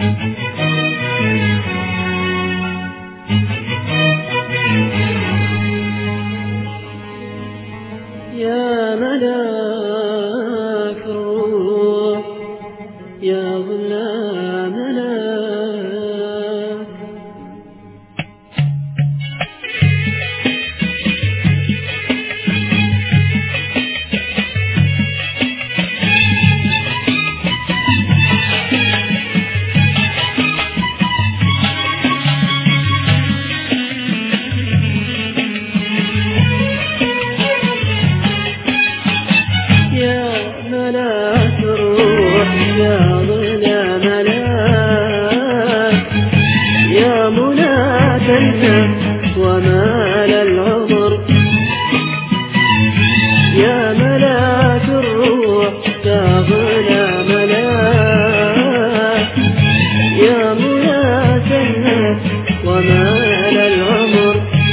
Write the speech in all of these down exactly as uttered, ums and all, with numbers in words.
يا ملاك الروح يا غلام ملاك، يا ملاك الروح يا غلام ملاك، يا مناك النفس ومال العمر، يا ملاك الروح يا غلام ملاك، يا مناك النفس ومال العمر،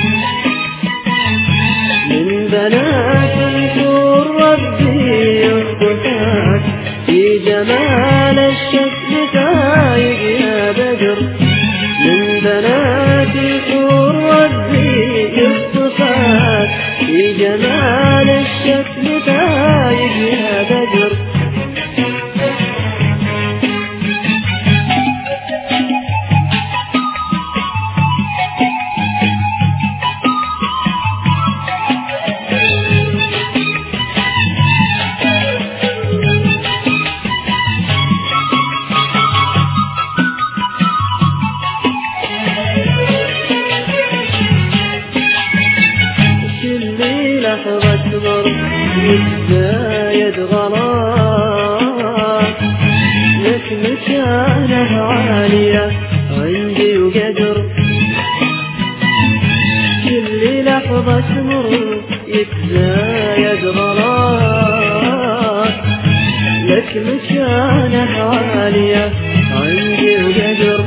من بنات الحور ربي يصطفاك، في جمال الشكل فايق يا بدر، من بنات الحور ربي يصطفاك، في جمال الشكل فايق يا بدر. لحظة تمر يتزايد غلاك، لك مكانة عالية عندي وقدر، كل لحظة تمر يتزايد غلاك، لك مكانة عالية عندي وقدر،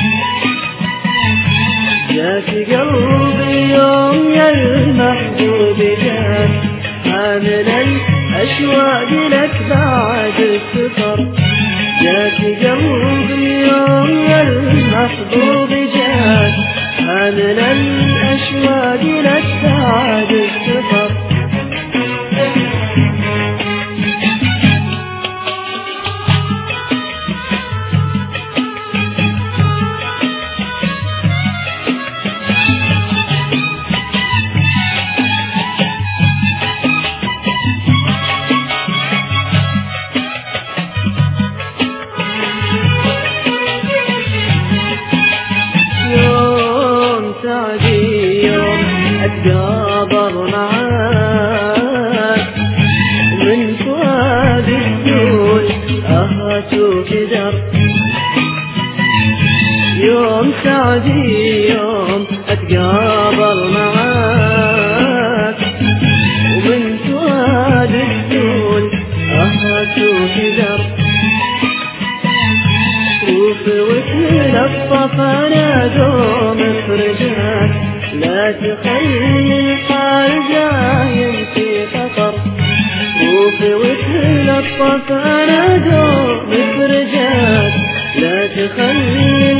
جاك قلبي يوم يا المحبوب جاك، حامل الأشواق لك بعد السفر، جاك قلبي يوم يا المحبوب جاك، حامل الأشواق لك بعد السفر. سعدي يوم أتقابر معاك، من فؤاد الدول أهات وكدر، يوم سعدي يوم أتقابر معاك، ومن فؤاد الدول أهات وكدر، وتلطف أنا دوم فرجاك، لا تخلي الحال جايم في خطر، وتلطف أنا دوم فرجاك، لا تخلي